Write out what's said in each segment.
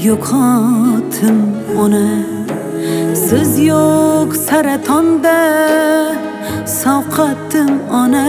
yo'qotdim ona. Siz yo'q saratonda sovqatdim ona.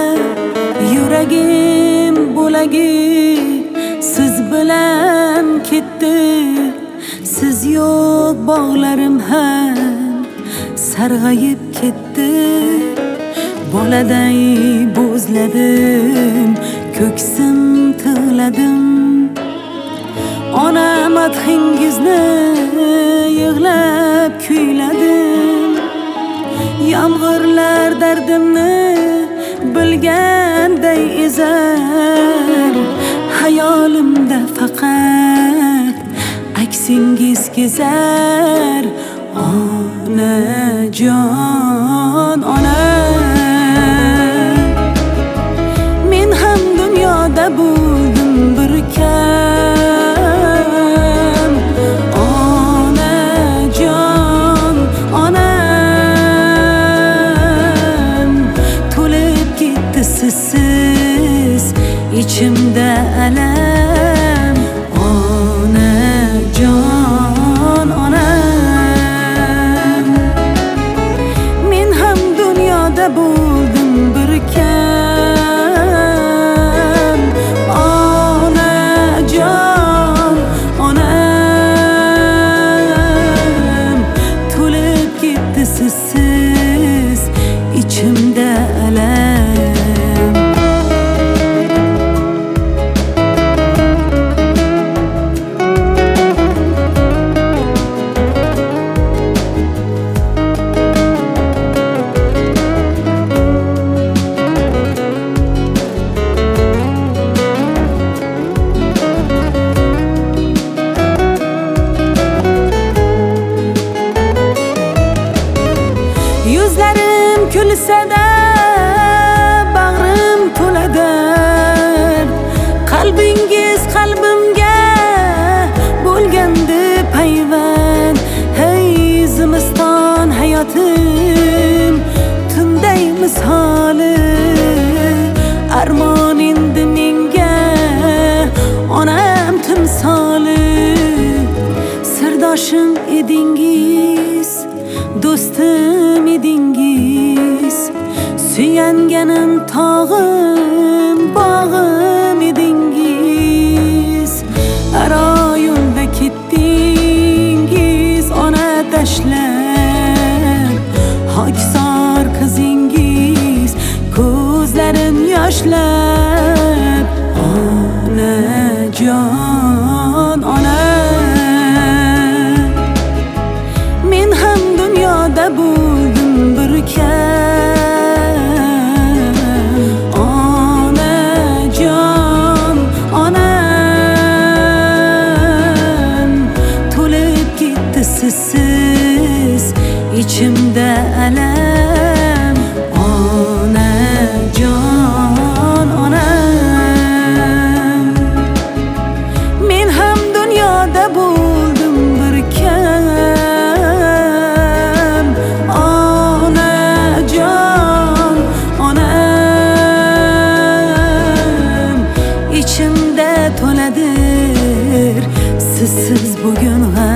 Yuragim bo'lagi siz bilan ketdi. Siz yo'q bog'larim ham sarg'ayib ketdi. Boladay bo'zladim, ko'ksim tig'ladim. Ona madhingizni yig'lab kuyladim. Yomg'irlar dardimni bilganday ezar. Hayolimda faqat aksingiz kezar. Onajon, ona. Men ham dunyoda bo'ldim bir kam. Onajon, onam. To'lib ketdi sizsiz ichimda alam. Onajon, onam. Men ham dunyoda bo'ldim bir kam. Onajon, onam. To'lib ketdi sizsiz ichimda alam. Yuzlarim kulsa-da bag'rim to'ladir. Qalbingiz qalbimga bo'lgandi payvand. Hey zimiston hayotim tunday misoli. Armon endi menga onam timsoli. Sirdoshim edingiz, do'stim edingiz. Suyanganim tog'im, bog'im edingiz. Aro yo'lda ketdingiz ona tashlab. Hoksor qizingiz ko'zlarim yoshlab. Onajon, ona. Men ham dunyoda bo'ldim bir kam. Onajon, onam. To'lib ketdi sizsiz ichimda alam. Onajon, onam. Men ham dunyoda bo'ldim bir kam. Ichimda to'ladir sizsiz bugun ham.